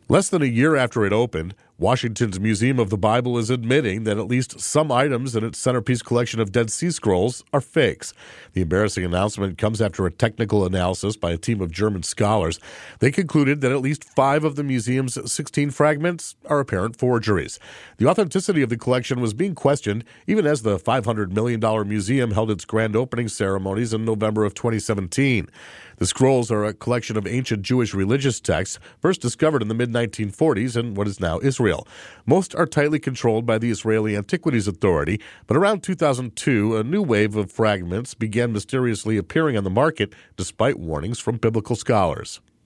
Less than a year after it opened, Washington's Museum of the Bible is admitting that at least some items in its centerpiece collection of Dead Sea Scrolls are fakes. The embarrassing announcement comes after a technical analysis by a team of German scholars. They concluded that at least 5 of the museum's 16 fragments are apparent forgeries. The authenticity of the collection was being questioned even as the $500 million museum held its grand opening ceremonies in November of 2017. The scrolls are a collection of ancient Jewish religious texts first discovered in the mid-1940s in what is now Israel. Most are tightly controlled by the Israeli Antiquities Authority, but around 2002, a new wave of fragments began mysteriously appearing on the market despite warnings from biblical scholars.